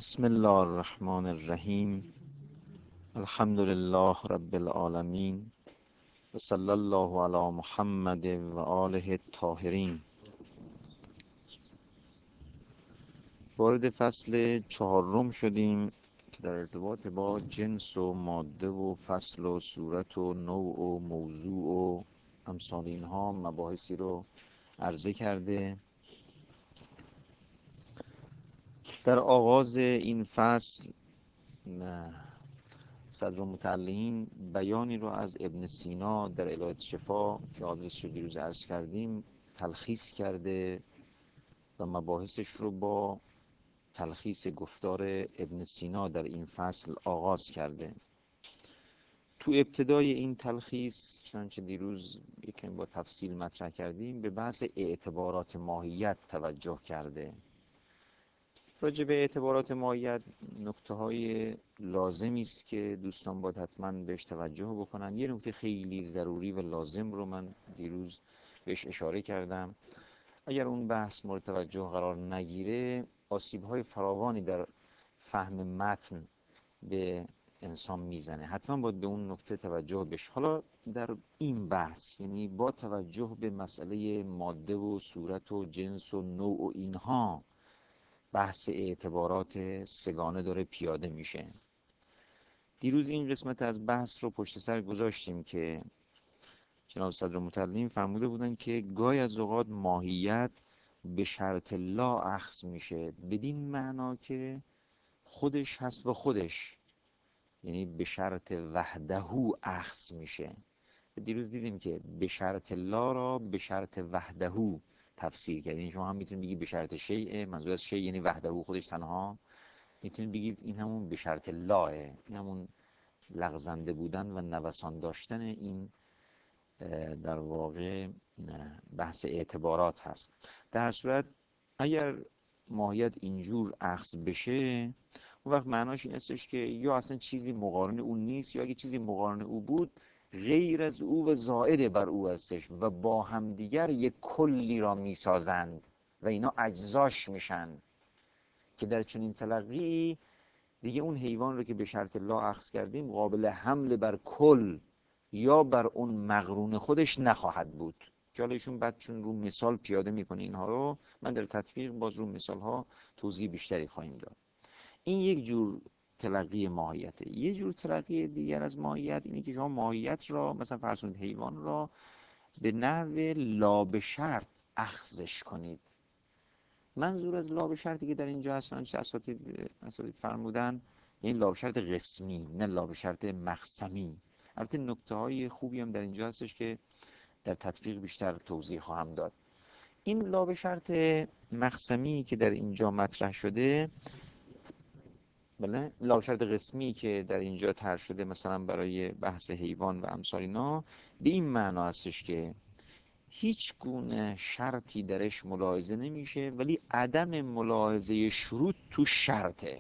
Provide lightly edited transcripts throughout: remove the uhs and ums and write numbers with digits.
بسم الله الرحمن الرحیم. الحمد لله رب العالمین و صلی الله علی محمد و آله الطاهرین. وارد فصل چهارم شدیم که در ارتباط با جنس و ماده و فصل و صورت و نوع و موضوع و امثال اینها مباحثی رو عرضه کرده. در آغاز این فصل صدرالمتعلین بیانی رو از ابن سینا در الهه شفا که آدرسش رو دیروز عرض کردیم تلخیص کرده و مباحثش رو با تلخیص گفتار ابن سینا در این فصل آغاز کرده. تو ابتدای این تلخیص چنانچه دیروز یکم با تفصیل مطرح کردیم به بحث اعتبارات ماهیت توجه کرده. راجع به اعتبارات ماهیت نکته های لازمی است که دوستان باید حتما بهش توجه بکنن. یه نکته خیلی ضروری و لازم رو من دیروز بهش اشاره کردم. اگر اون بحث مورد توجه قرار نگیره آسیب های فراوانی در فهم متن به انسان میزنه. حتما باید به اون نکته توجه بشه. حالا در این بحث یعنی با توجه به مسئله ماده و صورت و جنس و نوع و اینها بحث اعتبارات سگانه داره پیاده میشه. دیروز این قسمت از بحث رو پشت سر گذاشتیم که جناب صدرالمتعلم فرموده بودن که گاهی از اوقات ماهیت به شرط لا اخذ میشه، بدین معنا که خودش هست و خودش، یعنی به شرط وحدهو اخذ میشه. دیروز دیدیم که به شرط لا را به شرط وحدهو تفسیر کردیم. شما هم میتونید بگید به شرط شیء، منظور از شیء یعنی وحدهو خودش تنها. میتونید بگید این همون به شرط لاه، این همون لغزنده بودن و نوسان داشتن این در واقع بحث اعتبارات هست. در صورت اگر ماهیت اینجور اخذ بشه اون وقت معناش این هستش که یا اصلا چیزی مقارن اون نیست، یا اگه چیزی مقارن او بود غیر از او و زائد بر او هستش و با همدیگر یک کلی را میسازند و اینا اجزاش میشن که در چنین تلقی دیگه اون حیوان رو که به شرط لا اخذ کردیم قابل حمل بر کل یا بر اون مقرون خودش نخواهد بود. که حالا ایشون بعد چون رو مثال پیاده میکنه اینها رو، من در تطبیق باز رو مثال ها توضیح بیشتری خواهیم داد. این یک جور تلقی ماهیته. یه جور تلقی دیگر از ماهیت اینه که شما ماهیت را مثلا فرض کنید حیوان را به نحو لا به شرط اخذش کنید. منظور از لا به شرطی که در اینجا هستن چه اساتید فرمودن، یعنی لا به شرط قسمی نه لا به شرط مقسمی. البته نکته های خوبی هم در اینجا هستش که در تطبیق بیشتر توضیح خواهم داد. این لا به شرط مقسمی که در اینجا مطرح شده، بله، لا به شرط قسمی که در اینجا طرح شده مثلا برای بحث حیوان و امثال اینا، به این معنا هستش که هیچ گونه شرطی درش ملاحظه نمیشه ولی عدم ملاحظه شروط تو شرطه.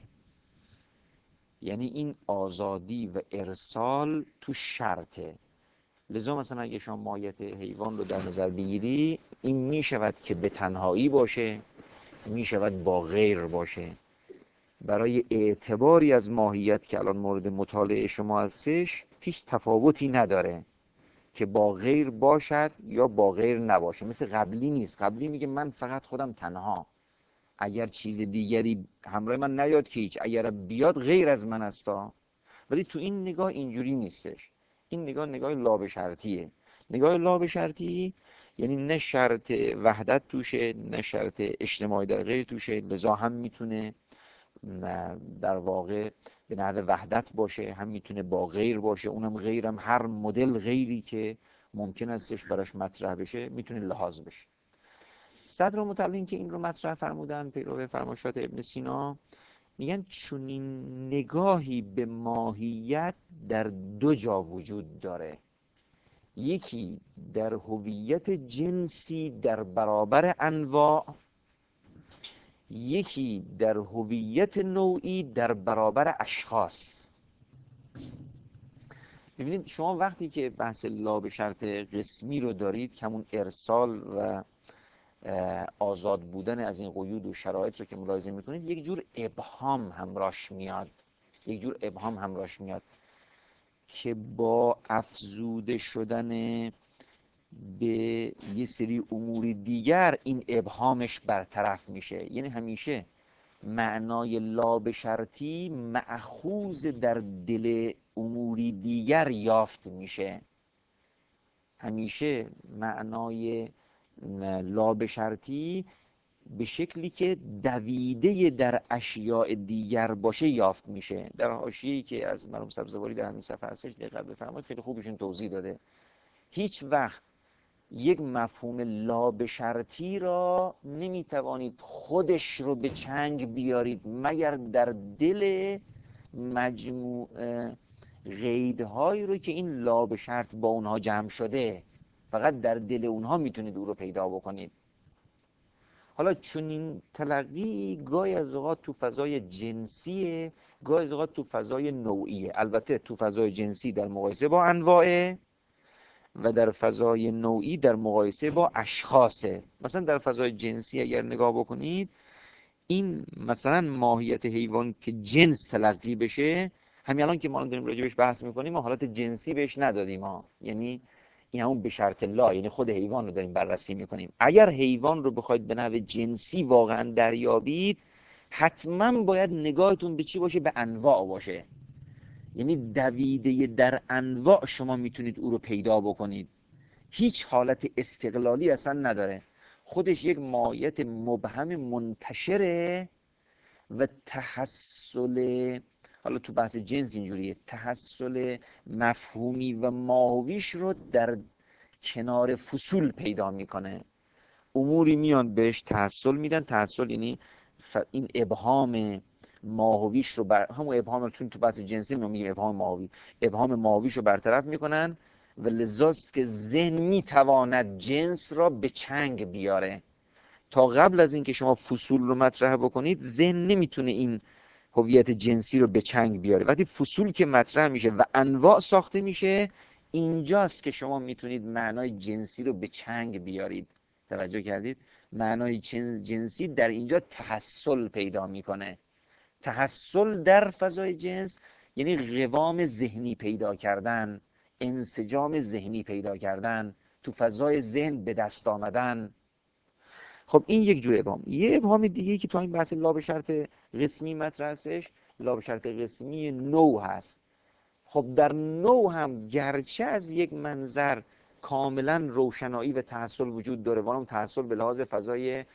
یعنی این آزادی و ارسال تو شرطه. لذا مثلا اگه شما ماهیت حیوان رو در نظر بگیری، این میشود که به تنهایی باشه، میشود با غیر باشه. برای اعتباری از ماهیت که الان مورد مطالعه شما هستش هیچ تفاوتی نداره که با غیر باشد یا با غیر نباشه. مثل قبلی نیست. قبلی میگه من فقط خودم تنها، اگر چیز دیگری همراه من نیاد که هیچ، اگر بیاد غیر از من هستا. ولی تو این نگاه اینجوری نیستش. این نگاه لا به شرطیه. نگاه لا به شرطی یعنی نه شرط وحدت توشه نه شرط اجتماعی در غیر توشه، لذا هم میتونه در واقع به نحو وحدت باشه، هم میتونه با غیر باشه. اونم غیرم هر مدل غیری که ممکن استش براش مطرح بشه میتونه لحاظ بشه. صدرالمتعلم که این رو مطرح فرمودن پیرو فرمایشات ابن سینا، میگن چنین نگاهی به ماهیت در دو جا وجود داره. یکی در هویت جنسی در برابر انواع، یکی در هویت نوعی در برابر اشخاص. ببینید شما وقتی که بحث لا به شرط قسمی رو دارید که همون ارسال و آزاد بودن از این قیود و شرایط رو که ملاحظه میکنید، یک جور ابهام همراهش میاد، یک جور ابهام همراهش میاد که با افزوده شدن به یه سری امور دیگر این ابهامش برطرف میشه. یعنی همیشه معنای لا به شرطی مأخوذ در دل اموری دیگر یافت میشه. همیشه معنای لا به شرطی به شکلی که دویده در اشیاء دیگر باشه یافت میشه. در حاشیه‌ای که از مرحوم سبزواری در همین صفحه هستش دقت بفرمایید، خیلی خوبشون توضیح داده. هیچ وقت یک مفهوم لا به شرطی را نمیتوانید خودش رو به چنگ بیارید مگر در دل مجموع قیدهایی رو که این لا به شرط با اونها جمع شده، فقط در دل اونها میتونید او رو پیدا بکنید. حالا چون این تلقی گاهی از اوقات تو فضای جنسیه، گاهی از اوقات تو فضای نوعیه. البته تو فضای جنسی در مقایسه با انواعه و در فضای نوعی در مقایسه با اشخاصه. مثلا در فضای جنسی اگر نگاه بکنید، این مثلا ماهیت حیوان که جنس تلقی بشه، همین الان که ما داریم راجبش بحث میکنیم ما حالت جنسی بهش ندادیم ها، یعنی این همون به شرط لا، یعنی خود حیوان رو داریم بررسی میکنیم. اگر حیوان رو بخواید به نحو جنسی واقعا دریابید، حتما باید نگاهتون به چی باشه؟ به انواع باشه. یعنی دویده در انواع شما میتونید او رو پیدا بکنید. هیچ حالت استقلالی اصلا نداره، خودش یک ماهیت مبهم منتشره و تحصل، حالا تو بحث جنس اینجوریه، تحصل مفهومی و ماهویش رو در کنار فصول پیدا میکنه. اموری میان بهش تحصل میدن، تحصل یعنی این ابهام ماهویش رو همون ابهام، چون تو بحث جنسی میگیم ابهام ماهوی، ابهام ماهویش رو برطرف میکنن و لذاست که ذهن میتواند جنس را به چنگ بیاره. تا قبل از اینکه شما فصول رو مطرح بکنید، ذهن نمیتونه این هویت جنسی رو به چنگ بیاره. وقتی فصول که مطرح میشه و انواع ساخته میشه، اینجاست که شما میتونید معنای جنسی رو به چنگ بیارید. توجه کردید؟ معنای جنسی در اینجا تحصل پیدا میکنه. تحصل در فضای جنس یعنی قوام ذهنی پیدا کردن، انسجام ذهنی پیدا کردن، تو فضای ذهن به دست آمدن. خب این یک جور ابهام. یه ابهام دیگه که تو این بحث لا به شرط قسمی مطرح هستش، لا به شرط قسمی نوع هست. خب در نوع هم گرچه از یک منظر کاملا روشنایی و تحصل وجود داره، ولی تحصل به لحاظ فضای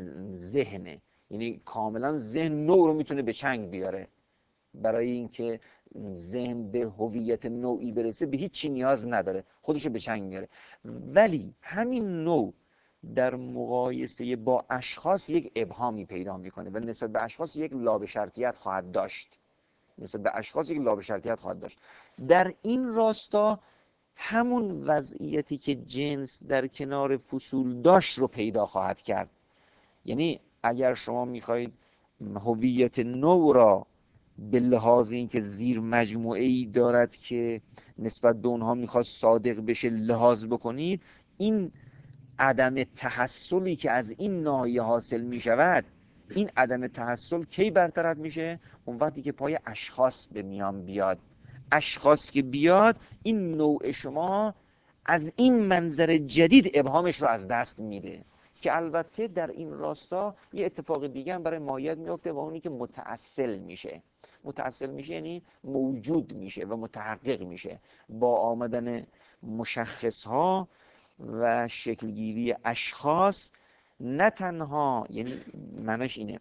ذهنه، یعنی کاملا ذهن نوع رو میتونه به چنگ بیاره. برای اینکه ذهن به هویت نوعی برسه به هیچ چی نیاز نداره، خودش رو به چنگ میاره. ولی همین نوع در مقایسه با اشخاص یک ابهامی پیدا میکنه و نسبت به اشخاص یک لابشرطیت خواهد داشت. نسبت به اشخاص یک لابشرطیت خواهد داشت. در این راستا همون وضعیتی که جنس در کنار فصول داشت رو پیدا خواهد کرد. یعنی اگر شما میخواهید هویت نوع را به لحاظ اینکه زیر مجموعه‌ای دارد که نسبت به اونها میخواد صادق بشه لحاظ بکنید، این عدم تحصلی که از این ناحیه حاصل میشود، این عدم تحصل کی برطرف میشه؟ اون وقتی که پای اشخاص به میان بیاد. اشخاص که بیاد، این نوع شما از این منظر جدید ابهامش رو از دست میده. که البته در این راستا یه اتفاق دیگه هم برای ماهیت میفته و اونی که متأصل میشه. متأصل میشه یعنی موجود میشه و متحقق میشه با آمدن مشخص ها و شکلگیری اشخاص. نه تنها، یعنی معنیش اینه،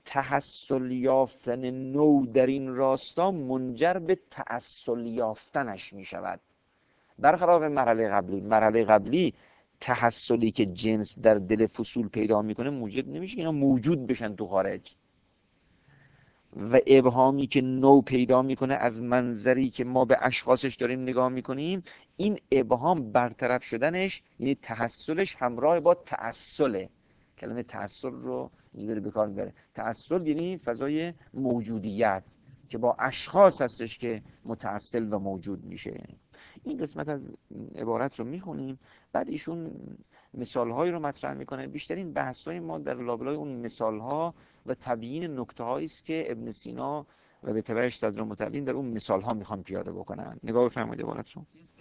تحصل یافتن نوع در این راستا منجر به تأصل یافتنش می شود. برخلاف مرحله قبلی تحصلی که جنس در دل فصول پیدا میکنه موجب نمیشه که اینا موجود بشن تو خارج. و ابهامی که نوع پیدا میکنه از منظری که ما به اشخاصش داریم نگاه میکنیم، این ابهام برطرف شدنش یعنی تحصلش همراه با تأصله. کلمه تأصل رو اینجوری به کار میبره. تأصل یعنی فضای موجودیت که با اشخاص هستش که متأصل و موجود میشه. این قسمت از عبارت رو میخونیم، بعد ایشون مثالهایی رو مطرح میکنه. بیشترین بحث‌های ما در لابلای اون مثالها و تبیین نکته‌هایی است که ابن سینا و به تبعش صدرالمتعلین در اون مثالها میخوان پیاده بکنن. نگاه بفرمایید عبارتشون.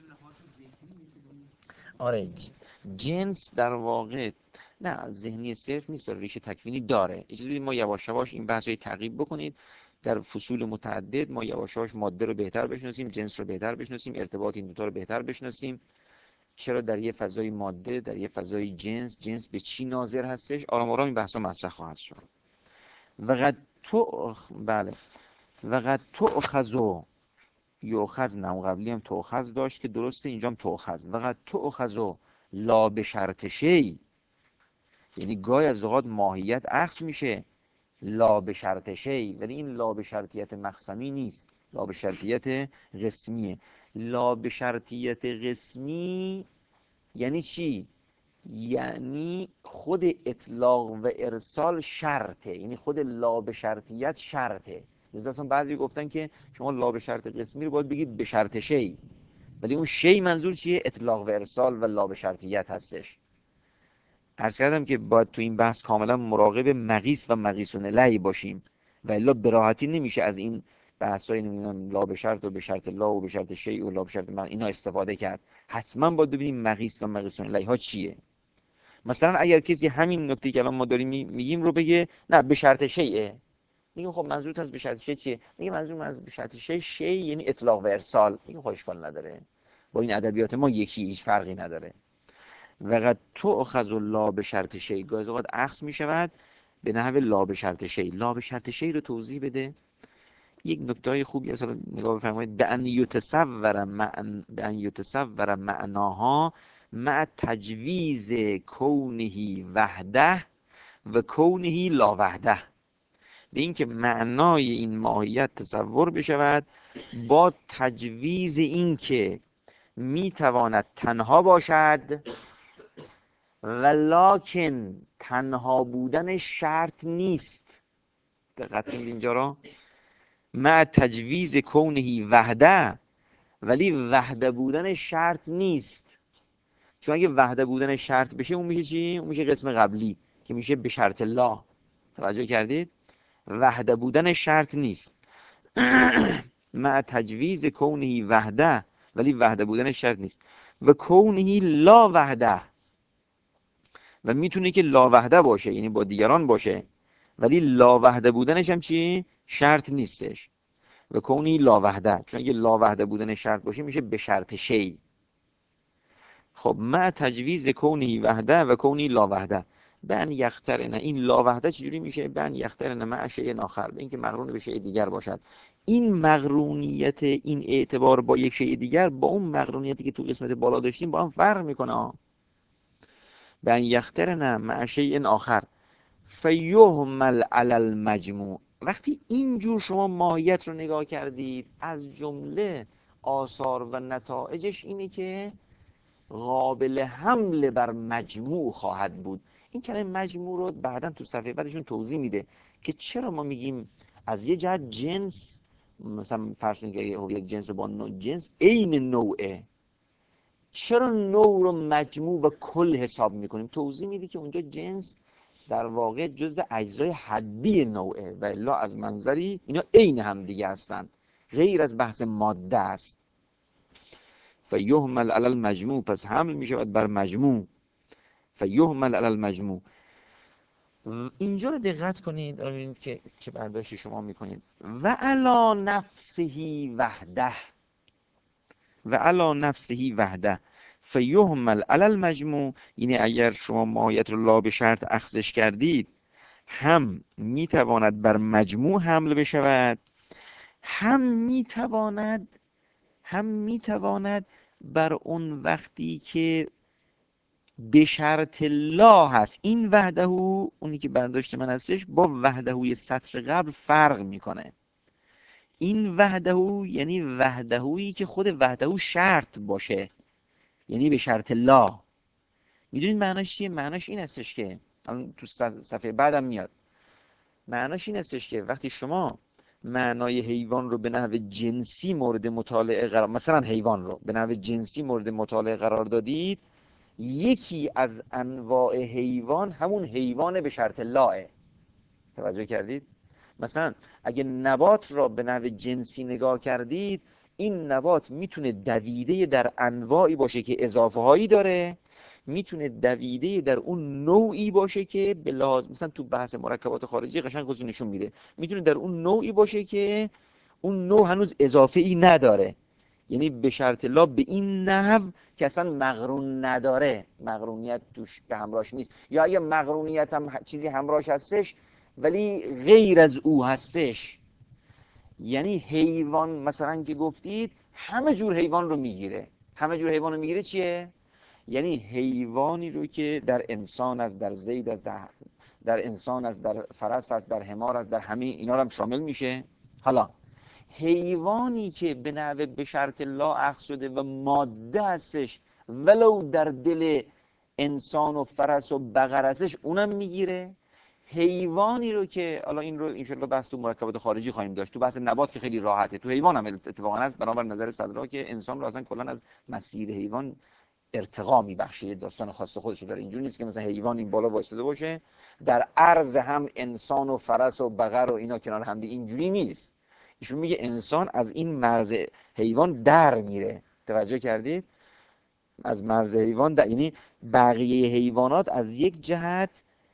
آره، جنس در واقع نه ذهنی صرف نیست، ریشه تکوینی داره. اجازه ما یواش یواش این بحث رو تعقیب بکنید. در فصول متعدد ما یواش یواش ماده رو بهتر بشناسیم، جنس رو بهتر بشناسیم، ارتباط این دو تا رو بهتر بشناسیم. چرا در یه فضای ماده، در یه فضای جنس به چی ناظر هستش. آرام آرام این بحثا مطرح خواهد شد. وقد تو بله وقد تو اخذو یؤخذ نم قبلی هم تؤخذ داشت که درسته، اینجا هم تؤخذ. وقد تؤخذو لا به شرط شی، یعنی گاهی از اوقات ماهیت اخذ میشه لا به شرط شی، ولی این لا به شرطیت مقسمی نیست، لا به شرطیت قسمیه. لا به شرطیت قسمی یعنی چی؟ یعنی خود اطلاق و ارسال شرطه، یعنی خود لا به شرطیت شرطه. مثلا بعضی گفتن که شما لا به شرط قسمی رو باید بگید به شرط شی، ولی اون شی منظور چیه؟ اطلاق و ارسال و لا به شرطیت هستش. عرض کردم که باید تو این بحث کاملا مراقب مقیس و مقیسون لی باشیم و الا به راحتی نمیشه از این بحثای نمیدونم لا به شرط و به شرط لا و به شرط شیء و لا به شرط من اینا استفاده کرد. حتما باید ببینیم مقیس و مقیسون لی ها چیه. مثلا اگر کسی همین نکته که الان ما داریم میگیم رو بگه نه به شرط شیء، میگیم خب منظورت از به شرط شیء چیه؟ میگه منظور من از به شرط شیء یعنی اطلاق و ارسال. میگه خب اشکال نداره، با این ادبیات ما یکی، هیچ فرقی نداره. وقد تؤخذ لا به شرط شی، گاهی اوقات اخذ می شود به نحو لا به شرط شی. لا به شرط شی رو توضیح بده. یک نکته های خوبی اصلا نگاه بفرمایید. به ان یتصور معناها مع تجویز کونه وحده و کونه لا وحده، به اینکه معنای این ماهیت تصور بشود با تجویز اینکه می تواند تنها باشد ولکن تنها بودن شرط نیست. دقت کنید اینجا را، مع تجویز کونهی وحده، ولی وحده بودن شرط نیست. چون اگه وحده بودن شرط بشه اون میشه چی؟ اون میشه قسم قبلی که میشه به شرط لا. توجه کردید؟ وحده بودن شرط نیست. مع تجویز کونهی وحده، ولی وحده بودن شرط نیست. و کونهی لا وحده، و میتونه که لا وحده باشه یعنی با دیگران باشه، ولی لا وحده بودنش هم چی؟ شرط نیستش. و کونی لا وحده، چون اگه لا وحده بودن شرط باشه میشه به شرط شی. خب مع تجویز کونی وحده و کونی لا وحده، بن یخترنه، این لا وحده چجوری میشه؟ بن یخترنه مع شیء آخر، به اینکه مقرون به شیء دیگر باشد. این مقرونیت، این اعتبار با یک شیء دیگر با اون مقرونیتی که تو قسمت بالا داشتیم با هم فرق میکنه. بن یخترنه مع شیء آخر فیهمل علی المجموع. وقتی اینجور شما ماهیت رو نگاه کردید، از جمله آثار و نتایجش اینه که قابل حمل بر مجموع خواهد بود. این کلمه مجموع رو بعداً تو صفحه بعدشون توضیح میده که چرا ما میگیم از یه جهت جنس، مثلا فرض کنید که یک جنس با نوع جنس عین نوعه، چرا نوع رو مجموع و کل حساب میکنیم؟ توضیح میده که اونجا جنس در واقع جزء اجزای حدی نوعه و الا از منظری اینا عین هم دیگه هستن، غیر از بحث ماده است. فیهمل علی المجموع، پس حمل میشود بر مجموع. فیهمل علی المجموع. اینجا رو دقت کنید ببینید که چه برداشتی شما میکنید. و علی نفسه وحده، و علی نفسه وحده فیهمل علی المجموع، یعنی اگر شما ماهیت رو لا به شرط اخذش کردید، هم میتواند بر مجموع حمل بشود، هم میتواند بر اون وقتی که به شرط لا هست. این وحده، اونی که برداشت من هستش، با وحدهوی سطر قبل فرق میکنه. این وحده یعنی وحدهویی که خود وحده شرط باشه، یعنی به شرط لا. میدونید معناش چیه؟ معناش این هستش که تو صفحه بعدم میاد، معناش این هستش که وقتی شما معنای حیوان رو به نحو جنسی مورد مطالعه قرار، مثلا حیوان رو به نحو جنسی مورد مطالعه قرار دادید، یکی از انواع حیوان همون حیوان به شرط لاه. توجه کردید؟ مثلا اگه نبات را به نوع جنسی نگاه کردید، این نبات میتونه دویده در انواعی باشه که اضافه هایی داره، میتونه دویده در اون نوعی باشه که به لحاظ مثلا تو بحث مرکبات خارجی قشنگ خودش نشون میده، میتونه در اون نوعی باشه که اون نوع هنوز اضافه ای نداره، یعنی به شرط لا به این نحو که اصلا مقرون نداره، مقرونیت توش به همراهش نیست، یا اگه مقرونیت هم چیزی همراهش هستش ولی غیر از او هستش. یعنی حیوان مثلا که گفتید همه جور حیوان رو میگیره. همه جور حیوان رو میگیره چیه؟ یعنی حیوانی رو که در انسان است، در زید است، در انسان است، در فرس است، در حمار است، در همه اینا رو هم شامل میشه. حالا حیوانی که به نحو به شرط لا اخذ شده و ماده هستش ولو در دل انسان و فرس و بقر هستش اونم میگیره. حیوانی رو که حالا این رو انشالله بحث تو مرکبات خارجی خواهیم داشت، تو بحث نبات که خیلی راحته، تو حیوان هم اتفاقا هست، بنابر نظر صدرا که انسان رو اصلا کلا از مسیر حیوان ارتقا میبخشه، داستان خاص خودش داره. اینجوری نیست که مثلا حیوان این بالا وایساده باشه در عرض هم انسان و فرس و بقر و اینا کنار هم دیگه، اینجوری نیست. ایشون میگه انسان از این مرز حیوان در میره. توجه کردید؟ از مرز حیوان در، یعنی بقیه حیوانات از یک جهت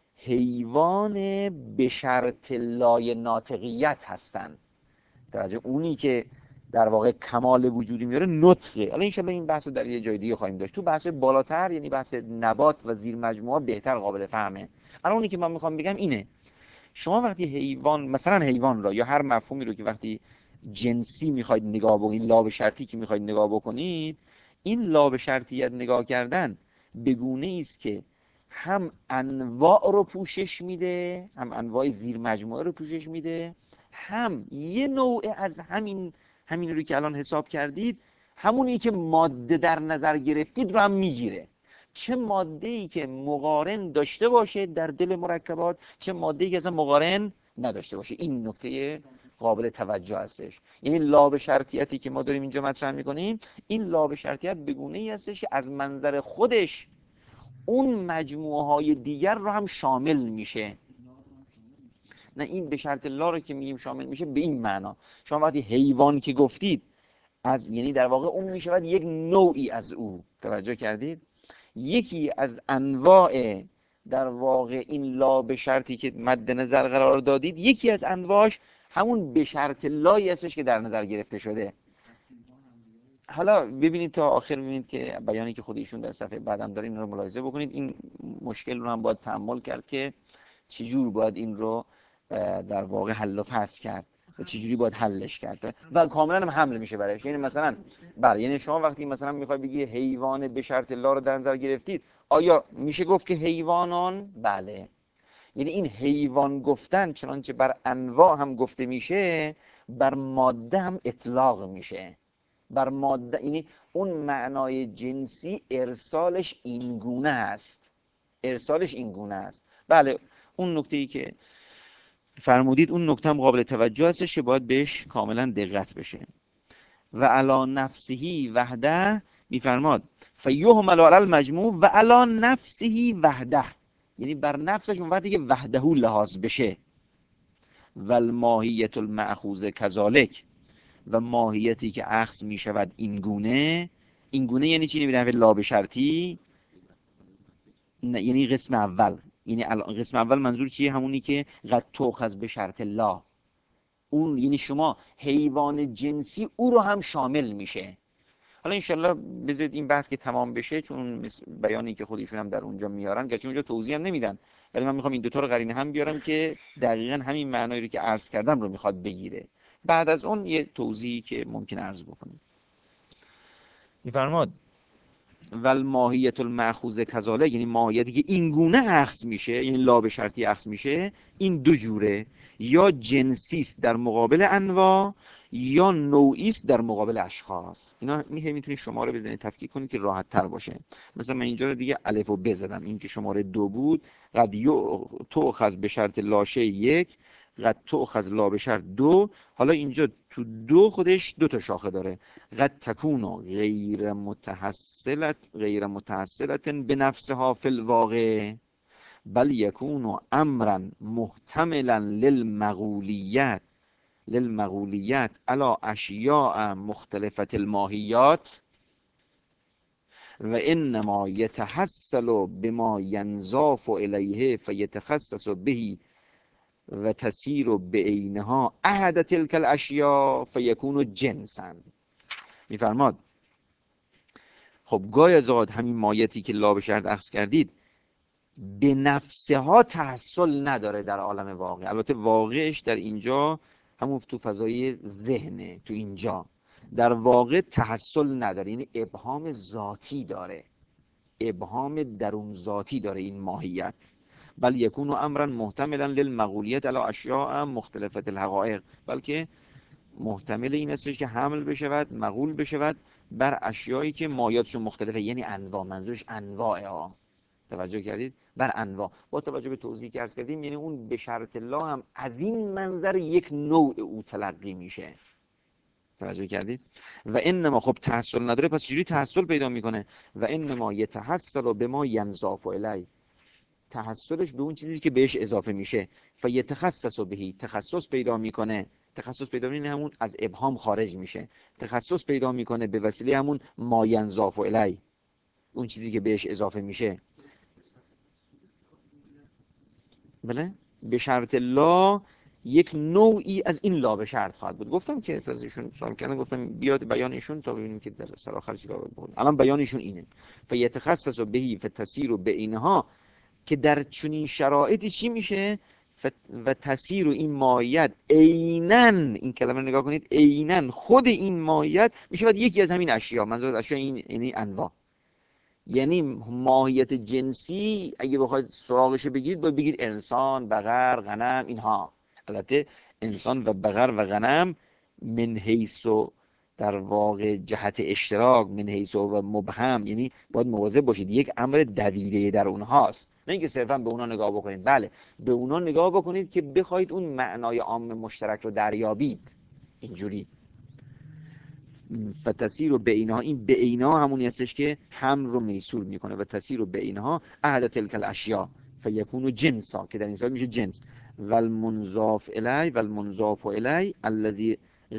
حیوان به شرط لای ناطقیت هستن. توجه، اونی که در واقع کمال وجودی میاره نطقه. حالا انشالله این بحث رو در یه جای دیگه خواهیم داشت. تو بحث بالاتر یعنی بحث نبات و زیر مجموعه بهتر قابل فهمه. الان اونی که من میخوام بگم اینه، شما وقتی حیوان مثلا حیوان را یا هر مفهومی رو که وقتی جنسی میخواید نگاه بکنید، لا به شرطی که میخواید نگاه بکنید، این لا به شرطیت نگاه کردن به گونه است که هم انواع رو پوشش میده، هم انواع زیر مجموعه رو پوشش میده، هم یه نوع از همین رو که الان حساب کردید، همونی که ماده در نظر گرفتید رو هم میگیره. چه ماده‌ای که مقارن داشته باشه در دل مرکبات، چه ماده‌ای که اصلا مقارن نداشته باشه. این نکته قابل توجه هستش. یعنی لاب شرطیتی که ما داریم اینجا مطرح می‌کنیم، این لاب شرطیت به گونه‌ای هستش که از منظر خودش اون مجموعه های دیگر رو هم شامل میشه. نه، این به شرط لا رو که میگیم شامل میشه به این معنا، شما وقتی حیوان که گفتید از، یعنی در واقع اون میشود یک نوعی از او. توجه کردید؟ یکی از انواع در واقع این لا به شرطی که مد نظر قرار دادید، یکی از انواعش همون به شرط لایی هستش که در نظر گرفته شده. حالا ببینید تا آخر، ببینید که بیانی که خود ایشون در صفحه بعدم داره این رو ملاحظه بکنید. این مشکل رو هم باید تحمل کرد که چجور باید این رو در واقع حل و فصل کرد و چجوری باید حلش کرد و کاملا هم حمل میشه برایش. یعنی مثلا یعنی شما وقتی مثلا میخوای بگی حیوان به شرط لا رو در نظر گرفتید، آیا میشه گفت که حیوانان؟ بله. یعنی این حیوان گفتن چنانچه بر انواع هم گفته میشه، بر ماده هم اطلاق میشه. بر ماده، یعنی اون معنای جنسی ارسالش این گونه است، ارسالش این گونه است. بله، اون نکته‌ای که فرمودید اون نکته هم قابل توجه هستش که باید بهش کاملا دقت بشه. و علی نفسه وحده میفرماد فیهمل علی المجموع و علی نفسه وحده، یعنی بر نفسش اون وقتی که وحده لحاظ بشه. و الماهیت المأخوذ کذالک، و ماهیتی که اخذ می شود این گونه. این گونه یعنی چی؟ نمیدونم لا به شرطی، یعنی قسم اول. یعنی قسم اول منظور چیه؟ همونی که قد تؤخذ به شرط لا، اون یعنی شما حیوان جنسی او رو هم شامل میشه. حالا انشالله بذارید این بحث که تمام بشه، چون بیانی که خودشون هم در اونجا میارن، گرچه اونجا توضیح هم نمیدن، ولی من میخوام این دوتا رو قرینه هم بیارم که دقیقا همین معنایی رو که عرض کردم رو میخواد بگیره. بعد از اون یه توضیحی که ممکن عرض بکنیم. میفرماد ول ماهیت المأخوذ کذالک، یعنی ماهیتی که این گونه اخذ میشه، یعنی لا به شرطی اخذ میشه، این دو جوره، یا جنسی است در مقابل انواع، یا نوعی است در مقابل اشخاص. اینا میتونید شماره بزنید تفکیک کنید که راحت تر باشه. مثلا من اینجا رو دیگه الف و ب زدم، این که شماره 2 بود، قد تؤخذ به شرط لاشه 1 قد تؤخذ لا به شرط دو. حالا اینجا تو دو خودش دو تا شاخه داره. قد تکونو غیر متحصلت به نفسها فی الواقع بل یکون امرا محتملا للمغولیت علی اشیاء مختلفة الماهیات و انما یتحصل بما ینضاف الیه فیتخصص به و تسیر بعینها احد تلک الاشیاء فیکون جنسا. میفرماد خب گاهی از اوقات همین مایتی که لا به شرط اخذ کردید به نفسها تحصل نداره در عالم واقع. البته واقعش در اینجا همون تو فضای ذهنه، تو اینجا در واقع تحصل نداره، یعنی ابهام ذاتی داره، ابهام درون ذاتی داره این ماهیت. بل یکون امرا محتملا للمغولیت علی اشیاء مختلفة الحقایق، بلکه محتمل این استش که حمل بشود، مغول بشود بر اشیایی که ماهیتشون مختلفه، یعنی انواع، منظورش انواعه ها. توجه کردید؟ بر انواع. با توجه به توضیحی که عرض کردیم، یعنی اون به شرط الله هم از این منظر یک نوع او تلقی میشه. توجه کردید؟ و انما خب تحصل نداره، پس چجوری تحصل پیدا میکنه؟ و انما یتحصل به ما ینضاف الی، تحصلش به اون چیزی که بهش اضافه میشه. فیتخصص بهی، تخصص پیدا میکنه. تخصص پیدا میکنه همون از ابهام خارج میشه، تخصص پیدا میکنه به وسیله همون ما ینضاف الی، اون چیزی که بهش اضافه میشه. بله، به شرط لا یک نوعی از این لا به شرط خواهد بود. گفتم که از ایشون سوال کردن، گفتم بیاد بیان ایشون تا ببینیم که در سراخر چیکار بکنیم. الان بیان ایشون اینه: فیتخصص بهی فتسیر بعینها، که در چنین شرایطی چی میشه؟ و تسیر این ماهیت عینن، این کلمه رو نگاه کنید، عینن خود این ماهیت میشه یکی از همین اشیا. منظور اشیا این یعنی انواع، یعنی ماهیت جنسی اگه بخواید سراغش بگید باید بگید انسان، بقر، غنم، اینها. البته انسان و بقر و غنم من حیث و در واقع جهت اشتراک، من حیث و مبهم، یعنی باید مواظب باشید، یک امر دویده در اونهاست، نه اینکه صرفا به اونها نگاه بکنید. بله، به اونها نگاه بکنید که بخواید اون معنای عام مشترک رو دریابید. اینجوری و تسیر و بعینها، این بعینها همونی هستش که هم رو میسور میکنه. و تسیر و بعینها احد تلک الاشیاء فیکون جنسا، که در این صورت میشه جنس. و المنضاف الی الذی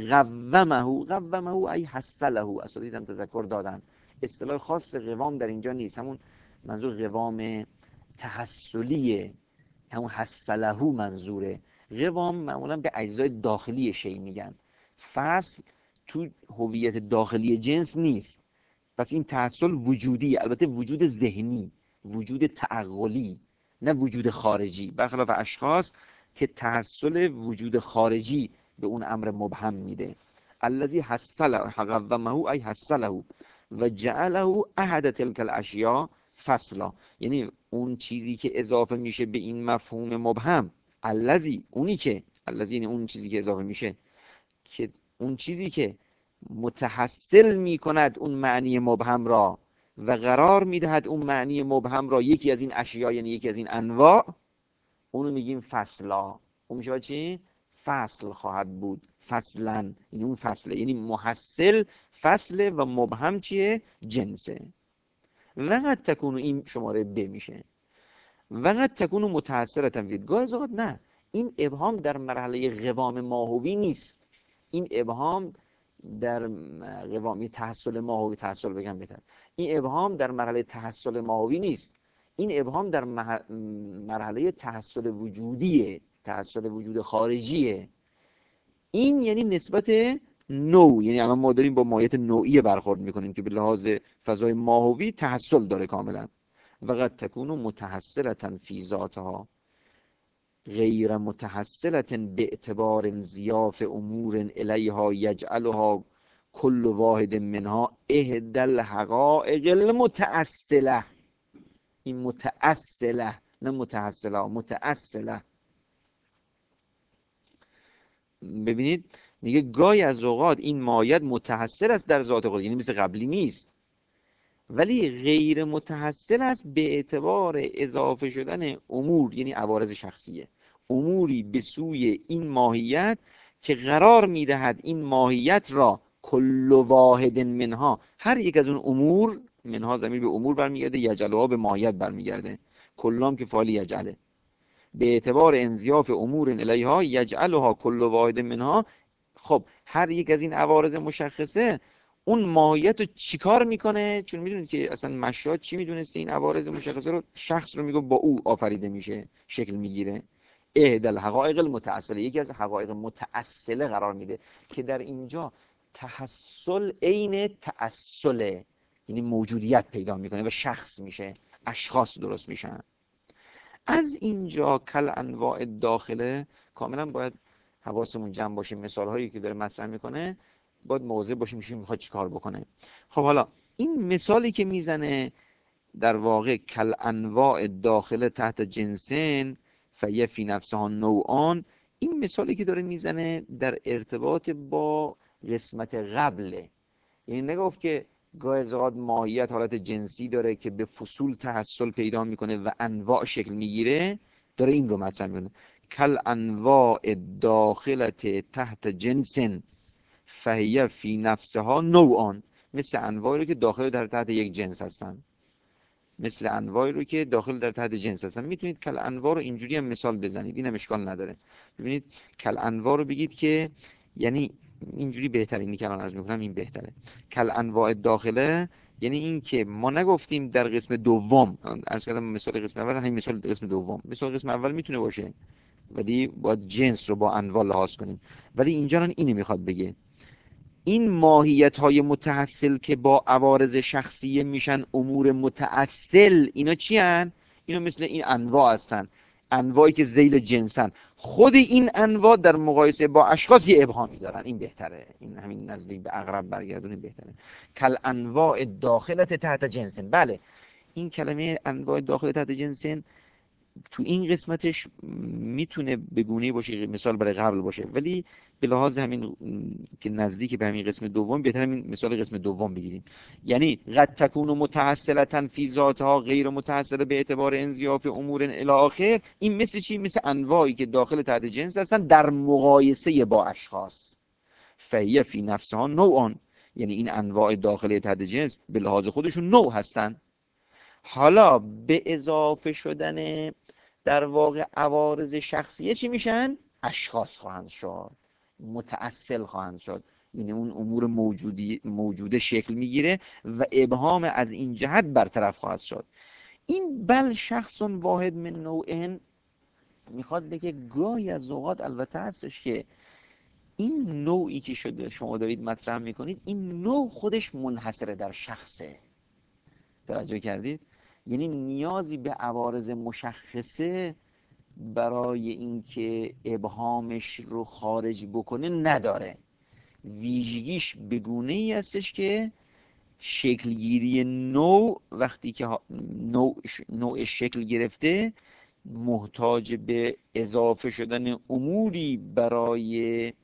قومه ای حصله، اساتید هم تذکر دادن اصطلاح خاص قوام در اینجا نیست، همون منظور قوام تحصلیه، همون حصله منظوره. قوام معمولا به اجزای داخلی شی میگن، فصل تو هویت داخلی جنس نیست. پس این تحصل وجودی، البته وجود ذهنی، وجود تعقلی، نه وجود خارجی، برخلاف اشخاص که تحصل وجود خارجی به اون امر مبهم میده. الذی حصله قومه ای حصله و جعله احد تلک الاشیاء فصلا، یعنی اون چیزی که اضافه میشه به این مفهوم مبهم، الذی، اونی که الذی یعنی اون چیزی که اضافه میشه، که اون چیزی که متحصل می کند اون معنی مبهم را و قرار می دهد اون معنی مبهم را یکی از این اشیاء، یعنی یکی از این انواع، اونو میگیم فصلا. اون میشه چی؟ فصل خواهد بود، فصلا، این اون فصله، یعنی محصل فصله و مبهم چیه؟ جنسه. وقد تکونو، این شماره ب میشه، وقد تکونو متحصلتن فید، گاهی اوقات نه، این ابهام در مرحله قوام ماهوی نیست، این ابهام در قوامی تحصل ماهوی، تحصل بگم بهتر، این ابهام در مرحله تحصل ماهوی نیست، این ابهام در مرحله تحصل وجودیه، تحصل وجود خارجیه. این یعنی نسبت نوع، یعنی الان ما داریم با ماهیت نوعی برخورد میکنیم که به لحاظ فضای ماهوی تحصل داره کاملا. وقد تکون متحصلتا فی ذاتها غیر متحصلة به اعتبار انضیاف امور الیها یجعلها کل واحد منها احدى الحقائق المتأصله. این متأصله، نه متحصله، متأصله. ببینید میگه گاهی از اوقات این مایت متحصل است در ذات خود، یعنی مثل قبلی نیست، ولی غیر متحصل است به اعتبار اضافه شدن امور، یعنی عوارض شخصیه. اموری به سوی این ماهیت که قرار میدهد این ماهیت را کل واحد منها، هر یک از اون امور، منها ضمیر به امور برمیگرده، یجعلها به ماهیت برمیگرده، کلام که فاعل یجعله، به اعتبار انضیاف امور الیها یجعلها کل واحد منها. خب هر یک از این عوارض مشخصه اون ماهیت رو چیکار میکنه؟ چون میدونید که اصلا مشاد چی میدونسته این عوارض مشخصه رو؟ شخص رو میگه با او آفریده میشه، شکل میگیره. احد الحقایق المتأصله، یکی از حقایق متأصله قرار میده که در اینجا تحصل عین تأصله، یعنی موجودیت پیدا میکنه و شخص میشه، اشخاص درست میشن. از اینجا کل انواع داخله کاملا باید حواسمون جمع باشه، مثال هایی که داره مطرح میکنه باید مواظب باشیم که میخواد چیکار بکنه. خب حالا این مثالی که میزنه در واقع کل انواع داخله تحت جنسین فیه فی نفسها نوعان، این مثالی که داره میزنه در ارتباط با قسمت قبله. یعنی نگفت که گاهی اوقات ماهیت حالت جنسی داره که به فصول تحصل پیدا میکنه و انواع شکل میگیره، داره این رو مطرح میکنه کل انواع داخلت تحت جنس فهیه فی نفسها نوعان، مثل انواعی رو که داخل در تحت یک جنس هستن، مثل انواعی رو که داخل در تحت جنس هستن. میتونید کل انواع رو اینجوری هم مثال بزنید، اینم اشکال نداره. ببینید کل انواع رو بگید که یعنی اینجوری بهتره، اینی که الان عرض میکنم این بهتره. کل انواع داخله یعنی این که ما نگفتیم در قسم دوم، عرض کردم مثال قسم اول، همین مثال قسم دوم، مثال قسم اول میتونه باشه ولی باید جنس رو با انواع لحاظ کنیم، ولی اینجا اینو میخواد بگه این ماهیت های متحصل که با عوارض شخصیه میشن امور متأصل، اینا چی هن؟ اینا مثل این انواع هستن، انواعی که ذیل جنسن. خود این انواع در مقایسه با اشخاص یه ابهامی دارن، این بهتره، این همین نزدیک به اقرب برگردونی بهتره. کل انواع داخلت تحت جنسن. بله این کلمه انواع داخل تحت جنسن تو این قسمتش میتونه بگونه باشه، مثال برای قبل باشه، ولی به لحاظ همین که نزدیک به همین قسم دوم بهتر همین مثال قسم دوم بگیریم. یعنی قد تکون متحصلتا فی ذاتها غیر متحصله به اعتبار انضیاف امور الی آخر، این مثل چی؟ مثل انواعی که داخل تحت جنس هستن در مقایسه با اشخاص. فهیه فی نفسها نوعان، یعنی این انواع داخل تحت جنس به لحاظ خودشون نوع هستن. حالا به اضافه شدن در واقع عوارض شخصیه چی میشن؟ اشخاص خواهند شد، متأصل خواهند شد، یعنی اون امور موجوده شکل میگیره و ابهام از این جهت برطرف خواهد شد. این بل شخص واحد من نوعین میخواد بگه گاهی از اوقات البته هستش که این نوعی که شده شما دارید مطرح میکنید، این نوع خودش منحصره در شخصه. توجه کردید؟ یعنی نیازی به عوارض مشخصه برای اینکه ابهامش رو خارج بکنه نداره. ویژگیش بگونه ای هستش که شکلگیری نوع وقتی که نوع شکل گرفته محتاج به اضافه شدن اموری برای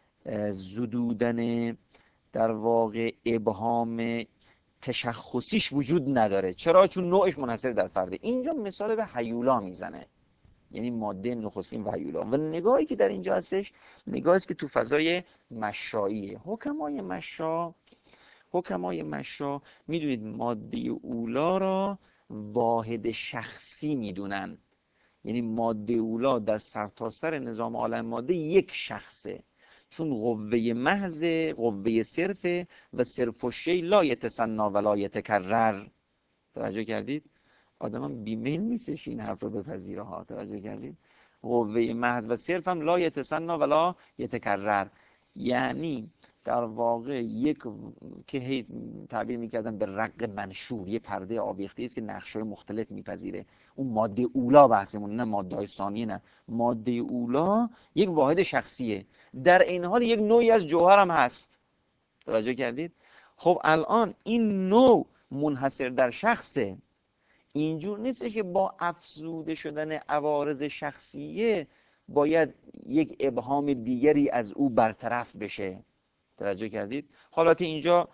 زدودن در واقع ابهام تشخصیش وجود نداره. چرا؟ چون نوعش منحصر در فرده. اینجا مثال به هیولا میزنه، یعنی ماده نخستین و هیولا، و نگاهی که در اینجا هستش نگاهی که تو فضای مشاییه. حکمای مشا میدونید ماده اولا را واحد شخصی میدونن، یعنی ماده اولا در سرتاسر نظام عالم ماده یک شخصه، چون قوه محض، قوه صرفه و صرف و شی لا یتسنا و لا یتکرر. توجه کردید؟ آدم هم بیمیل نیستش این حرف رو بپذیره ها. توجه کردید؟ قوه محض و صرف هم لا یتسنا و لا یتکرر، یعنی در واقع یک که هی تعبیر میکردن به رق منشور، یه پرده آویخته است که نقش‌های مختلف میپذیره. اون ماده اولا بحثمون، نه ماده ثانیه، نه ماده اولا یک واحد شخصیه، در این حال یک نوعی از جوهر هم هست. توجه کردید؟ خب الان این نوع منحصر در شخصه، اینجور نیست که با افزوده شدن عوارض شخصیه باید یک ابهام دیگری از او برطرف بشه. توجه کردید؟ حالات اینجا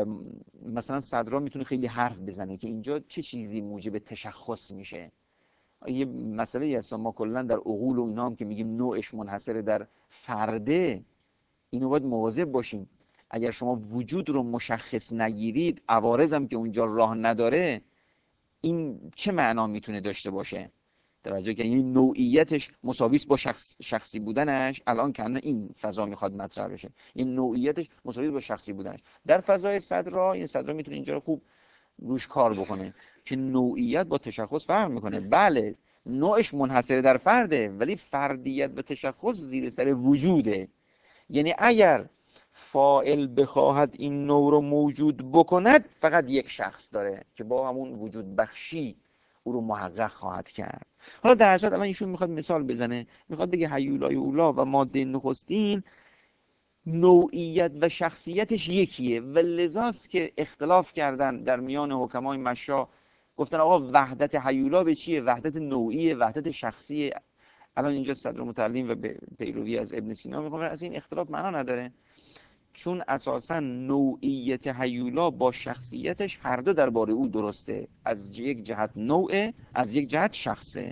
مثلا صدرا میتونه خیلی حرف بزنه که اینجا چه چیزی موجب تشخص میشه. یه مسئله هست ما کلا در عقول و اینا هم که میگیم نوعش منحصر در فرده، اینو باید مواظب باشیم. اگر شما وجود رو مشخص نگیرید، عوارض هم که اونجا راه نداره، این چه معنا میتونه داشته باشه؟ توجه که این نوعیتش مساویس با شخصی بودنش، الان کنه این فضا میخواد مطرح بشه، این نوعیتش مساویس با شخصی بودنش. در فضای صدرا، این صدرا میتونه اینجا رو خوب روش کار بکنه که نوعیت با تشخص فرق میکنه. بله نوعش منحصر در فرده، ولی فردیت و تشخص زیر سر وجوده. یعنی اگر فاعل بخواهد این نوع رو موجود بکند، فقط یک شخص داره که با همون وجود بخشی او رو محقق خواهد کرد. حالا در اصل الان ایشون میخواد مثال بزنه، میخواد بگه هیولای اولا و ماده نخستین نوعیت و شخصیتش یکیه و لذاست که اختلاف کردن در میان حکمای مشا، گفتن آقا وحدت هیولا به چیه؟ وحدت نوعیه، وحدت شخصیه. الان اینجا صدر متعلم و پیروی از ابن سینا میخوام از این اختلاف معنا نداره، چون اساسا نوعیت هیولا با شخصیتش هر دو درباره او درسته، از یک جهت نوعه، از یک جهت شخصه.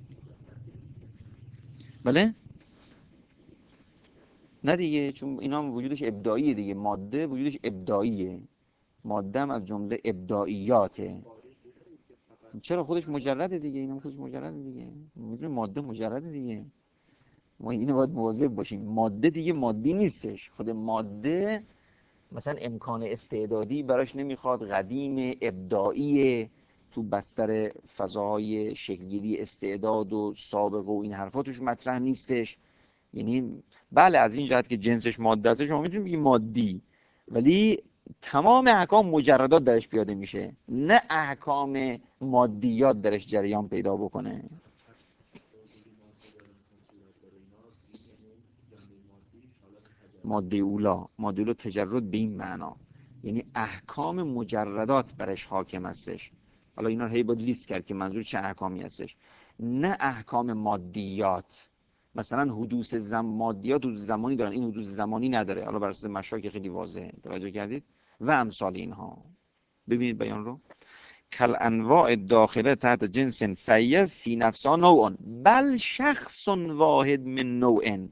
بله؟ نه دیگه، چون اینا هم وجودش ابداعیه دیگه، ماده وجودش ابداعیه، ماده هم از جمله ابداعیاته. چرا؟ خودش مجرده دیگه، اینا خودش مجرده دیگه، میدونی ماده مجرده دیگه. ما اینو باید مواظب باشیم، ماده دیگه مادی نیستش. خود ماده مثلا امکان استعدادی براش نمیخواد، قدیم، ابداعی، تو بستر فضاهای شکلگیری استعداد و سابقه و این حرفا توش مطرح نیستش. یعنی بله از این جهت که جنسش ماده است شما میتونید بگید مادی، ولی تمام احکام مجردات درش پیاده میشه، نه احکام مادیات درش جریان پیدا بکنه. ماده اولا تجرد به این معنا، یعنی احکام مجردات برش حاکم هستش. حالا اینا رو هی باید لیست کرد که منظور چه احکامی هستش، نه احکام مادیات. مثلا حدوث مادیات حدوث زمانی دارن، این حدوث زمانی نداره. حالا بر اساس مشاکل خیلی واضحه، توجه کردید؟ و امثال اینها. ببینید بیان رو، کل انواع داخله تحت جنس فیه فی نفسا نوع بل شخص واحد من نوع،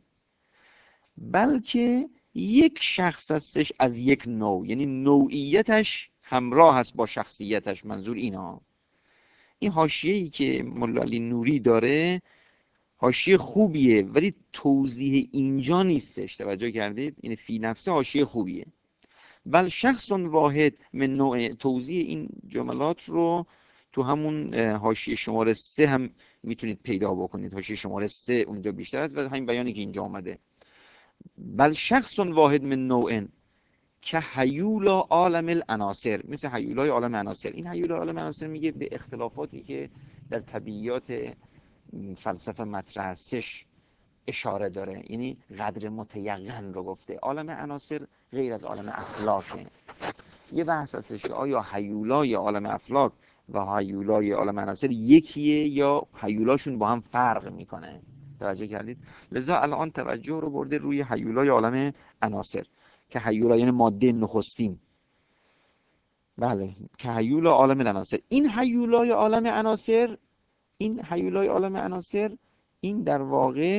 بلکه یک شخص هستش از یک نوع، یعنی نوعیتش همراه هست با شخصیتش. منظور اینا، این حاشیه‌ای که مولا علی نوری داره حاشیه خوبیه، ولی توضیح اینجا نیستش. توجه کردید؟ این فی نفسه حاشیه خوبیه، بل شخص واحد من نوع. توضیح این جملات رو تو همون حاشیه شماره 3 هم میتونید پیدا بکنید. حاشیه شماره 3 اونجا بیشتر است و همین بیانی که اینجا آمده، بل شخص واحد من نوع که هیولا عالم العناصر، مثل هیولای عالم عناصر. این هیولای عالم عناصر میگه به اختلافاتی که در طبیعیات فلسفه مطرح هستش اشاره داره، یعنی قدر متیقن رو گفته. عالم عناصر غیر از عالم افلاکه. یه بحث هستش که آیا هیولای عالم افلاک و هیولای عالم عناصر یکیه یا هیولاشون با هم فرق میکنه. توجه کردید؟ لذا الان توجه رو برده روی هیولای عالم عناصر که هیولا یعنی ماده نخستین. بله که هیولا عالم عناصر. این هیولای عالم عناصر، این هیولای عالم عناصر، این در واقع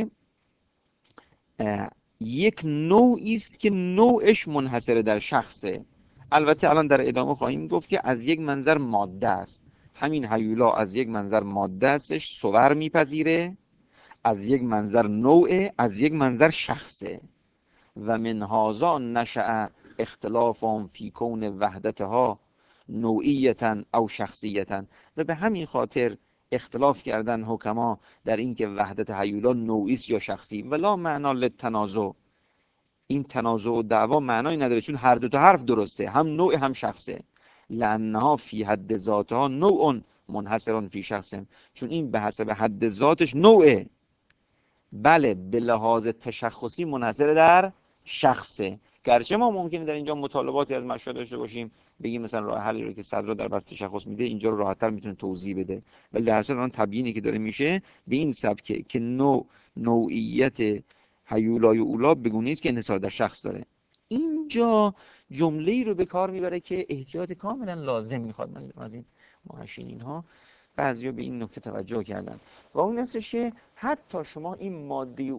یک نوعی است که نوعش منحصر در شخصه. البته الان در ادامه خواهیم گفت که از یک منظر ماده است. همین هیولا از یک منظر ماده استش، صور میپذیره، از یک منظر نوعه، از یک منظر شخصه. و من هذا نشأ اختلافهم فی کون وحدتها نوعیتا او شخصیتا. و به همین خاطر اختلاف کردن حکما در اینکه وحدت هیولا نوعی است یا شخصی. ولا معنا للتنازع، این تنازع و دعوا معنایی نداره، چون هر دو تا حرف درسته، هم نوع هم شخصه. لانها فی حد ذاتها نوع منحصر فی شخص، چون این به حسب حد ذاتش نوعه، بله به لحاظ تشخصی منحصر در شخصه. گرچه ما ممکنه در اینجا مطالباتی از مشاهد داشته باشیم، بگیم مثلا راه حلی رو که صدر در بحث تشخص میده اینجا رو راحت‌تر میتونه توضیح بده، ولی در اصل الان تبیینی که داره میشه به این سبکه که نوعیت هیولای اولا بگونه است که انحصار در شخص داره. اینجا جمله‌ای رو به کار میبره که احتیاط کاملا لازم میخواد. من از این محشرین ها بعضیا به این نکته توجه کردن و اون هستش که حتی شما این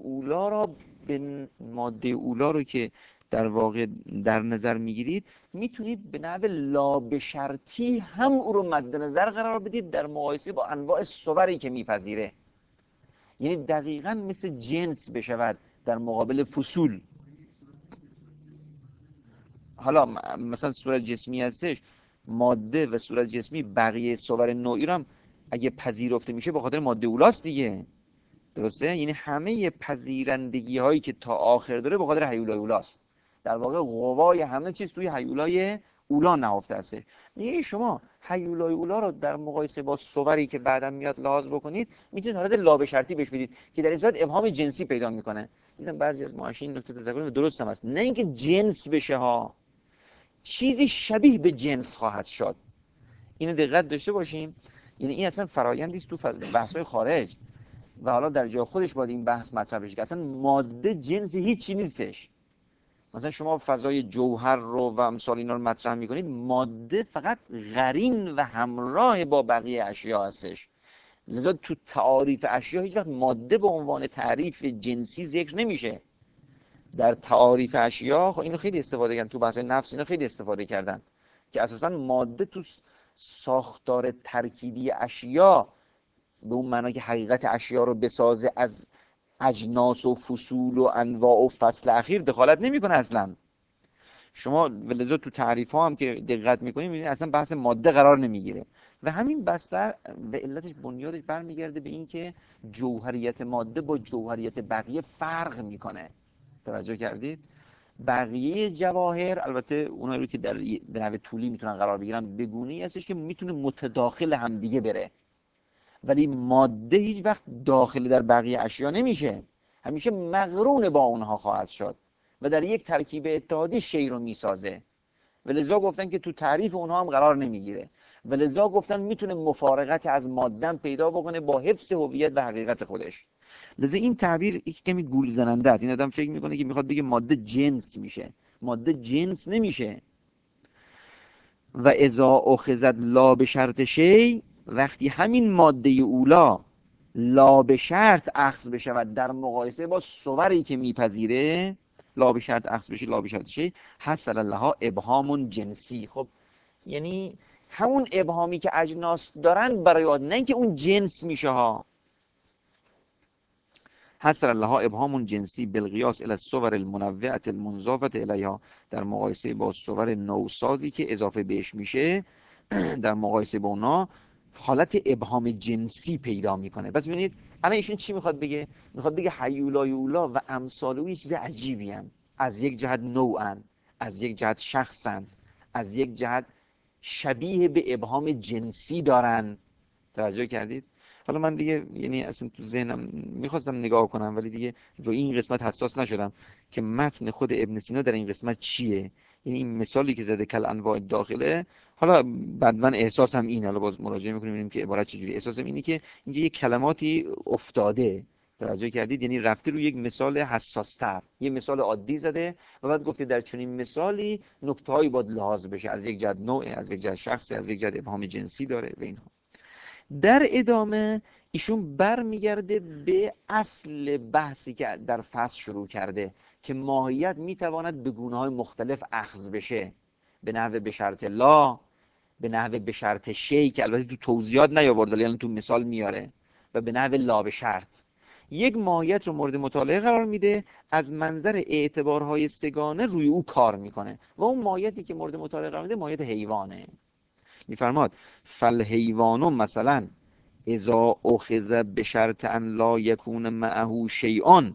ماده اولا رو که در واقع در نظر میگیرید، میتونید به نحو لابشرطی هم او رو مد نظر قرار بدید در مقایسه با انواع صوری که میپذیره. یعنی دقیقاً مثل جنس بشود در مقابل فصول. حالا مثلا صورت جسمی هستش، ماده و صورت جسمی بقیه صور نوعی رو هم اگه پذیرفته میشه به خاطر ماده اولاست دیگه، درسته؟ یعنی همه پذیرندگی هایی که تا آخر داره به خاطر هیولای اولاست. در واقع قوای همه چیز توی هیولای اولا نهفته هستش. میگه شما هیولای اولا رو در مقایسه با صوری که بعداً میاد لحاظ بکنید، میتونید حالت لابشرطی بهش بدید که در این صورت ابهام جنسی پیدا میکنه. دیدم بعضی از ماشین نکته تذکر کنیم، درست هم هست، نه اینکه جنس بشه ها، چیزی شبیه به جنس خواهد شد. اینو دقت داشته باشیم. یعنی این اصلا فرآیندی است تو بحث‌های خارج و حالا در جای خودش باید این بحث مطرح بشه که اصلا ماده جنس هیچی نیستش. مثلا شما فضای جوهر رو و امثال اینا رو مطرح میکنید، ماده فقط قرین و همراه با بقیه اشیا هستش. لذا تو تعاریف اشیا هیچ وقت ماده به عنوان تعریف جنسی ذکر نمیشه. در تعاریف اشیا خب اینو خیلی استفاده کردن، تو بحث نفس اینو خیلی استفاده کردن که اساسا ماده تو ساختار ترکیبی اشیا به اون معنا که حقیقت اشیا رو بسازه از اجناس و فصول و انواع و فصل اخیر دخالت نمیکنه اصلا. شما ولذا تو تعریف ها هم که دقت میکنید میبینید اصلا بحث ماده قرار نمیگیره و همین بستر به علتش بنیادش برمیگرده به این که جوهریت ماده با جوهریت بقیه فرق میکنه. توجه کردید؟ بقیه جواهر البته اونایی رو که در به نحو طولی میتونن قرار بگیرن به گونه‌ای هستش که میتونه متداخل هم دیگه بره، ولی ماده هیچ وقت داخل در بقیه اشیا نمیشه، همیشه مقرون با اونها خواهد شد و در یک ترکیب اتحادی شی رو میسازه. ولذا گفتن که تو تعریف اونها هم قرار نمیگیره، ولذا گفتن میتونه مفارقت از ماده پیدا بکنه با حفظ هویت و حقیقت خودش. لذا این تعبیر یک کمی گول زننده است. این آدم فکر میکنه که میخواد بگه ماده جنس میشه. ماده جنس نمیشه. و اذا اخذت لا به شرط شی، وقتی همین ماده اولا لا به شرط اخذ بشود در مقایسه با صوری که میپذیره، لا به شرط اخذ بشه، لا به شرط شی، حصل لها ابهام جنسی. خب یعنی همون ابهامی که اجناس دارن برای آد، نه اینکه اون جنس میشه ها. حصل لها ابهام جنسی بالقیاس الی الصور المنوعه المنضافه الیها، در مقایسه با صور نوسازی که اضافه بهش میشه در مقایسه با اونا حالت ابهام جنسی پیدا میکنه. پس ببینید الان ایشون چی میخواد بگه؟ میخواد بگه هیولای اولا و امثال او یه چیز عجیبی هستند. از یک جهت نوعن، از یک جهت شخصن، از یک جهت شبیه به ابهام جنسی دارن. توجه کردید؟ حالا من دیگه یعنی اصلا تو ذهنم میخواستم نگاه کنم ولی دیگه رو این قسمت حساس نشدم که متن خود ابن سینا در این قسمت چیه. یعنی این مثالی که زده کل انواع داخله، حالا بعد من احساسم اینه، حالا باز مراجعه میکنیم ببینیم که عبارت چجوری. احساسم اینه که اینجا یک کلماتی افتاده، توجه کردید؟ یعنی رفته روی یک مثال حساستر، یه مثال عادی زده و بعد گفته در چنین مثالی نکته‌هایی باید لحاظ بشه، از یک جهت نوع، از یک جهت شخص، از یک جهت ابهام جنسی داره و اینها. در ادامه ایشون برمیگرده به اصل بحثی که در فصل شروع کرده که ماهیت میتواند به گونه‌های مختلف اخذ بشه، به نحو به شرط لا، به نحو به شرط شی که البته تو توضیحات نیاورده یعنی تو مثال میاره، و به نحو لا به شرط. یک ماهیت رو مورد مطالعه قرار میده، از منظر اعتبارهای سگانه روی او کار میکنه و اون ماهیتی که مورد مطالعه قرار میده ماهیت حیوانه. میفرماد فالحیوان مثلا اذا اخذ بشرط ان لا یکون معه شیئا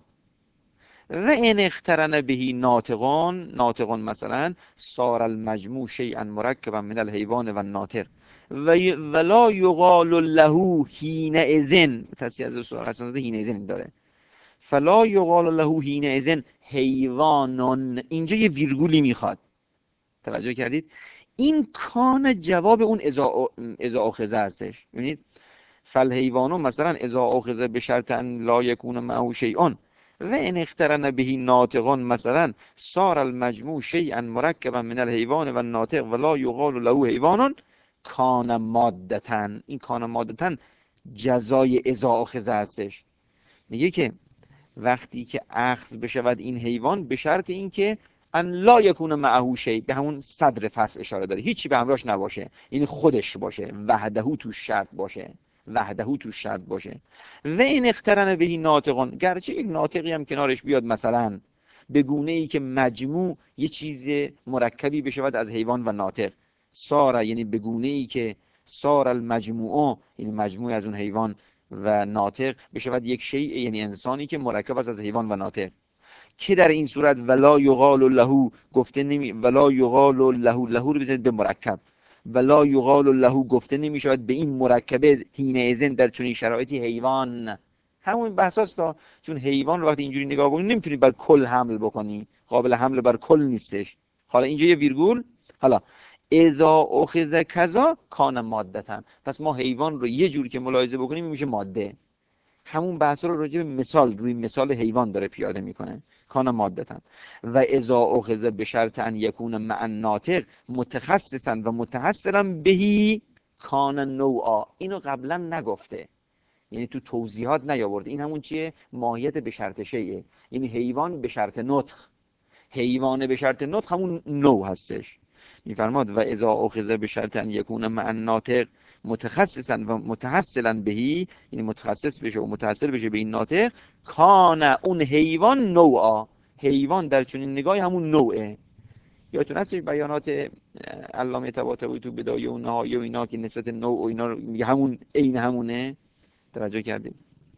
و ان اقترن به ناطقان مثلا صار المجموع شیئا مرکبا من الحیوان و الناطق ولا یقال له حینئذ، تصحیح از رسول الله حینئذ داره، فلا یقال له حینئذ حیوانون. اینجا یه ویرگولی میخواد. توجه کردید؟ این کان جواب اون اذا اخذ هستش. ببینید فالحیوان مثلا اذا اخذ به شرط ان لا یکون معه شیئا و ان اقترن به ناطقان مثلا صار المجموع شیئا مرکبا من الحیوان و الناطق ولا یقال له حیوان کان مادتن. این کان مادتن جزای اذا اخذ هستش. میگه که وقتی که اخذ بشود این حیوان به شرط اینکه ان لا یکون معه شیء، به همون صدر فصل اشاره داره، هیچی به همراهش نباشه، یعنی خودش باشه، وحدهو توش شرط باشه، وحدهو توش شرط باشه. و این اقترن بهی ناطقون، گرچه یک ناطقی هم کنارش بیاد، مثلا به گونه ای که مجموع یه چیز مرکبی بشود از حیوان و ناطق. ساره یعنی به گونه ای که سار المجموع، یعنی مجموع از اون حیوان و ناطق بشود یک شیء، یعنی انسانی که مرکب است از حیوان و ناطق، که در این صورت ولا یقال له گفته نمی، ولا یقال له، له رو بزنید به مرکب، ولا یقال له گفته نمی شود به این مرکبه حین اذن در چنین شرایطی حیوان. همون بحثاست تا، چون حیوان رو وقتی اینجوری نگاه کنی نمیتونی بر کل حمل بکنی، قابل حمل بر کل نیستش. حالا اینجا یه ویرگول، حالا اذا اخذ کذا کان مادتن، پس ما حیوان رو یه جور که ملاحظه بکنیم میشه ماده. همون بحث رو راجع به مثال، روی مثال حیوان داره پیاده میکنه، کان مادتن. و اذا اخذ به شرط ان یکون مع الناطق متخصصا و متحصلا بهی کان نوعا. اینو قبلا نگفته، یعنی تو توضیحات نیاورده. این همون چیه؟ ماهیت به شرط شیء، یعنی حیوان به شرط نطق، حیوان به شرط نطق همون نوع هستش. میفرماد و اذا اخذ به شرط ان یکون مع الناطق متخصصا و متحصلا بهی، یعنی متخصص بشه و متحصل بشه به این ناطق، کان اون حیوان نوعا، حیوان در چنین نگاهی همون نوعه. یادتون هستش بیانات علامه طباطبایی تو بدایه و نهایه و اینا که نسبت نوع و اینا رو میگه همون عین همونه، توجه کردید؟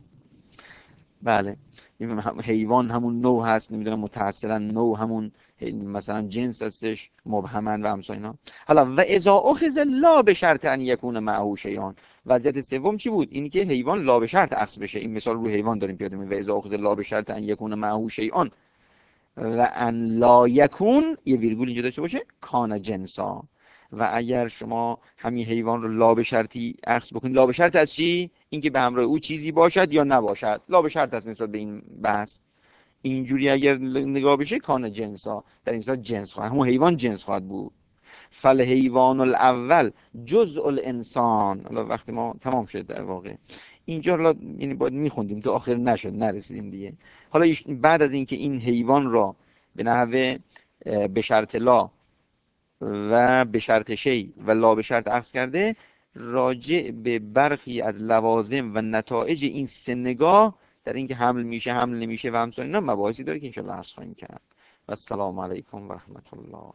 بله، حیوان همون نوع هست، نمیدونم متأصلا نوع همون مثلا جنس هستش، مبهمن و امثال اینا. حالا و اذا اخذ لا به شرط ان یکون معه شیئان، وضعیت سوم چی بود؟ این که حیوان لا به شرط اخذ بشه. این مثال رو حیوان داریم پیاده می‌کنیم، و اذا اخذ لا به شرط ان یکون معه شیئان و ان لا یکون، یه ویرگول اینجا داشته باشه، کان جنسا. و اگر شما همین حیوان رو لا به شرطی اخذ بکنید، لا به شرط از چی؟ اینکه به همراه او چیزی باشد یا نباشد، لا به شرط است نسبت به این بحث. اینجوری اگر نگاه بشه کان جنسا، در این صورت جنس خواهد، همون حیوان جنس خواهد بود. فل حیوان الاول جزء الانسان. حالا وقتی ما تمام شد در واقع اینجا، حالا یعنی باید میخوندیم تو آخر نشد، نرسیدیم دیگه. حالا بعد از اینکه این حیوان را به نحوه به شرط لا و به شرط شی و لا به شرط اخذ کرده، راجع به برخی از لوازم و نتایج این سه نگاه در اینکه حمل میشه حمل نمیشه و همسان اینا مباحثی داره که انشاءالله عرض خواهیم کرد. و السلام علیکم و رحمت الله.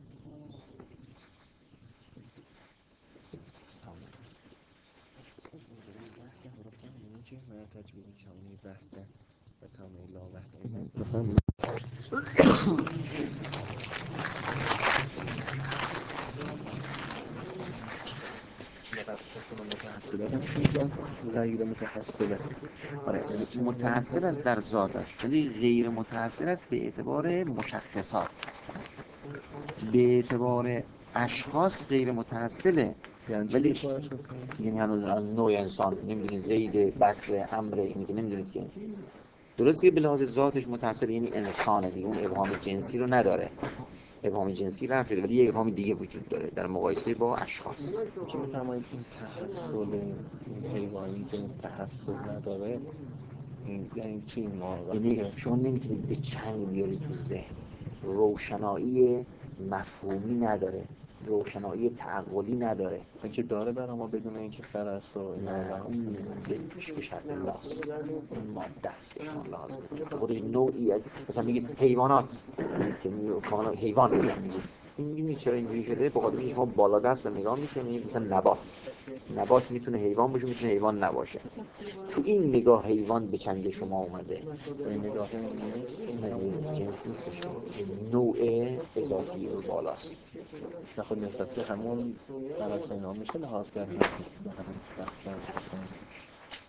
غیر متحصله. آره، متحصل در ذاتش، ولی غیر متحصل است به اعتبار مشخصات، به اعتبار اشخاص غیر متحصله. ولی یعنی هنوز نوع انسان نمیدونید، زید، بکر، امر، اینی که نمیدونید که درسته که به لحاظ ذاتش متحصل یعنی انسانه دیگه، اون ابهام جنسی رو نداره، ابهام جنسی رفت شده، ولی یه ابهام دیگه وجود داره در مقایسه با اشخاص. چی میفرمایید این تحصل این حیوانی که این تحصل نداره، یعنی چی این واقعا؟ یعنی شما نمیتونید به چنگ بیاری تو ذهن، روشنایی مفهومی نداره، روشنایی تعقلی نداره. اینکه داره برای ما بدون اینکه فرست و اینا اون به شرط لاست، اون ماده است که شما لازم میکنه خودش نوعی از، مثلا میگید حیوانات که حیوان میگید، این میگید چرا اینجوری شده؟ به خاطر اینکه شما بالا دست نگاه میکنید، مثلا نبات میتونه حیوان باشه، میتونه حیوان نباشه. تو این نگاه حیوان به چنگ شما اومده، این نگاه نیست، جنس نیستش، نوع اضافی رو بالاست. خود نسبت به همون فرس اینا میشه لحاظ کرد.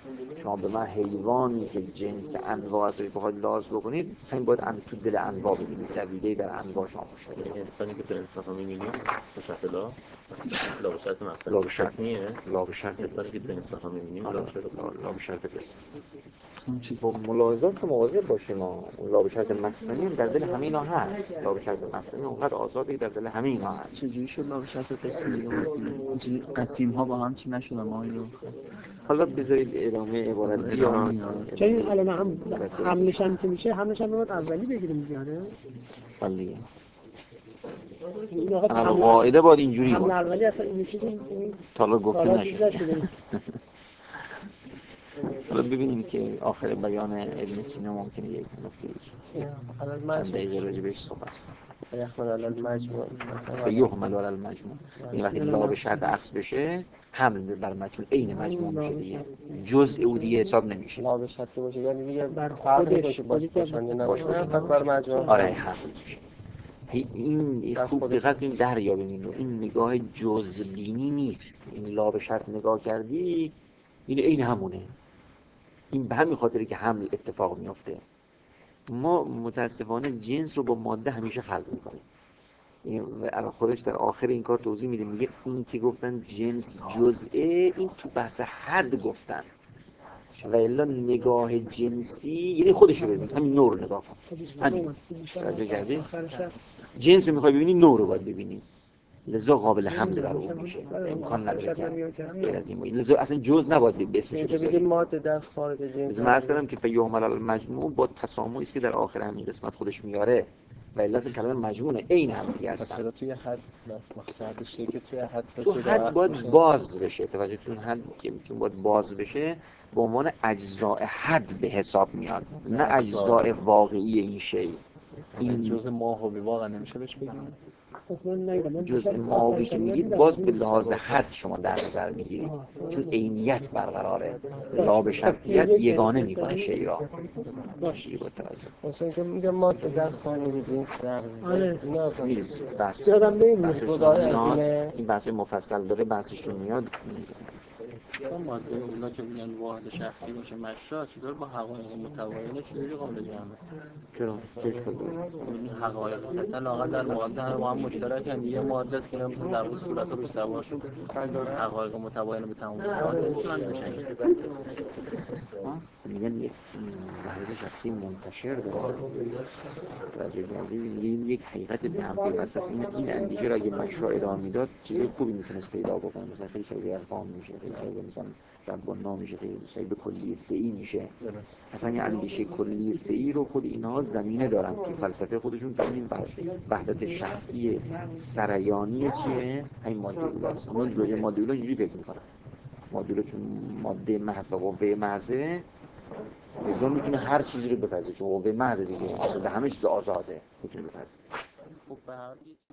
شما به من حیوانی که جنس انواع ازش بخواید لحاظ بکنید این باید تو دل انواع ببینید، دویده در انواع شما مشاهده کنید. انسانی که تو انصاف ها می‌بینیم به شرط لا به شرط مقصد لا به شرط تصمیه. لا به شرط انسانی که تو انصاف ها می‌بینیم لا به شرط قسم. با ملاحظات که مواظب باشیم. لا به شرط مقصدی در دل همه اینا هست. لا به شرط مقصدی اونقدر آزادی در دل همه اینا هست. چجوری شد لا به شرط قسمی اینجوری قسیم ها با هم چی نشدن ما اینو حالا بذارید ادامه عبارت بیان. چون الان هم حملش هم که میشه حملش هم باید اولی بگیریم دیگه. دیگه قاعده باید اینجوری حمل باشه. اولی اصلا این چیزی تا حالا گفته نشد. شده. حالا ببینیم که آخر بیان ابن سینا ممکنه یک نکته چند دقیقه راجع بهش صحبت یحمل علی المجموع به یحمل علی المجموع. این وقتی لا به شرط عکس بشه حمل بر مجموع عین مجموع میشه دیگه، جزء او دیگه حساب نمیشه. لا به شرط باشه یعنی دیگه بر فرقی خودش باشه باشن یا باشه. نباشه فقط بر مجموع. آره حمل میشه. این خوب دقت کنید دریا ببینید، این نگاه جزءبینی نیست. این لا به شرط نگاه کردی این عین همونه. این به همین خاطره که حمل اتفاق میفته. ما متاسفانه جنس رو با ماده همیشه خلط میکنیم. الان خودش در آخر این کار توضیح میده، میگه این که گفتن جنس جزئه، این تو بحث حد گفتن و الا نگاه جنسی یعنی خودش رو ببین، همین نور رو نگاه کن. همین توجه کردی؟ جنس رو میخوای ببینی، نور رو باید ببینی، لذا قابل حمل بر اون میشه، امکان نداره که غیر از این باشه. لذا اصلا جز نباید به اسمش بذاری. ماده در خارج جنس. من عرض کردم که فیحمل علی المجموع با تسامحی است که در آخر همین قسمت خودش میاره و الا اصلا کلمه مجموع عین هم دیگه است. چرا توی حد مقصدش که توی حد تو حد باید باز بشه، توجه کن، حد که باید باز بشه به عنوان اجزاء حد به حساب میاد، نه اجزاء واقعی این شی. این جزء ماهوی واقعا نمیشه بهش بگیم. جزء ماهوی که میگید باز به لحاظ حد شما در نظر میگیرید، چون عینیت برقراره، لا به شرطیت یگانه میکنه شی را. باشه با توجه. مثلا که میگم ماده در خارج جنس در نیست بس. این بحث مفصل داره، بحثشون میاد. ماده اونا که میگن واحد شخصی باشه مشروع چطور با حقایق متباینه چجوری قابل جمعه؟ چرا؟ چش کنید؟ این حقایق مثلا آقا در ماده هم با هم مشترکن، یه ماده است که نمیتونه در اون صورت روش سوار شه. حقایق متباینه به تمام صورت میتونن بشن. میگن یک واحد شخصی منتشر داره. توجه کردید؟ یک حقیقت به هم پیوسته است. این اندیشه را اگه مشروع ادامه میداد چیزی خوبی میتونست پیدا بکنه. مثلا خیلی شبیه ارقام میشه، خیلی مثلا ربنا میشه، خیلی شبیه کلی سه‌ای میشه. اصلا یه اندیشه کلی سه‌ای رو خود اینها زمینه دارن تو فلسفه خودشون. این وحدت شخصی سریانی چیه؟ همین مادیولا است. اما جوجه مادیولا اینجوری فکر میکنن. مادیولا چون ماده محض و قوه محضه نظام میتونه هر چیزی رو بپذیره، چون قوه محض دیگه، به همه چیز آزاده، میتونه بپذیره. خب